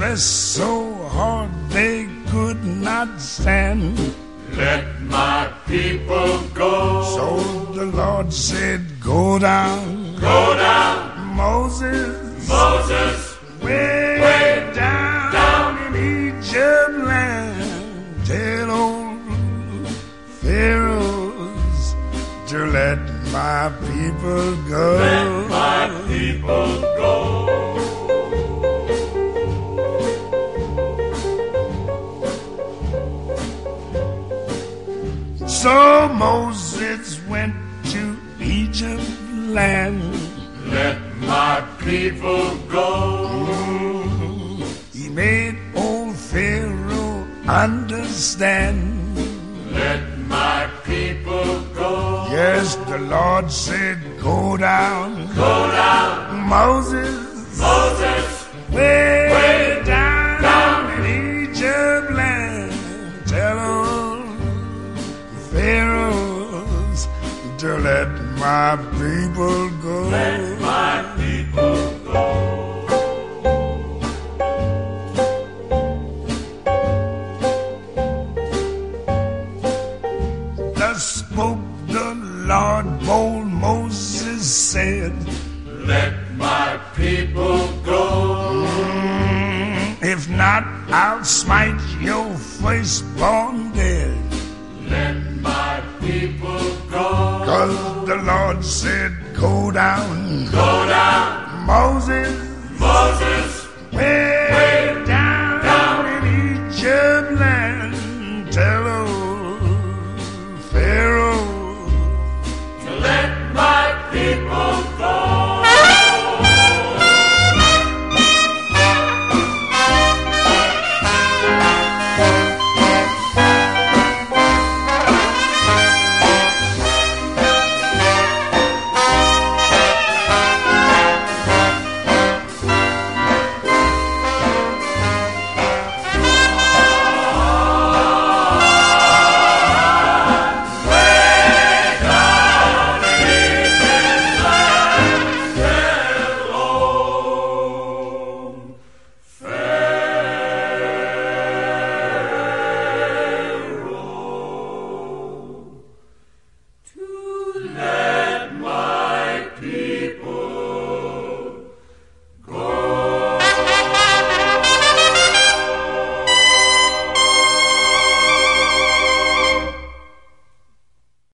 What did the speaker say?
pressed so hard they could not stand. Let my people go. So the Lord said, go down. Go down. Moses, Moses, way down in Egypt land. Tell old Pharaohs to let my people go. let my people go. So Moses went to Egypt land. Let my people go. He made old Pharaoh understand. Let my people go. Yes, the Lord said, go down. Go down. Moses, Moses, way down in Egypt land. Tell old Pharaohs to let my people go. let my people go. Thus spoke the Lord, bold Moses said, Let my people go. if not, I'll smite your firstborn dead. Let my people go. 'Cause the Lord said, go down. Go down. Moses, Moses,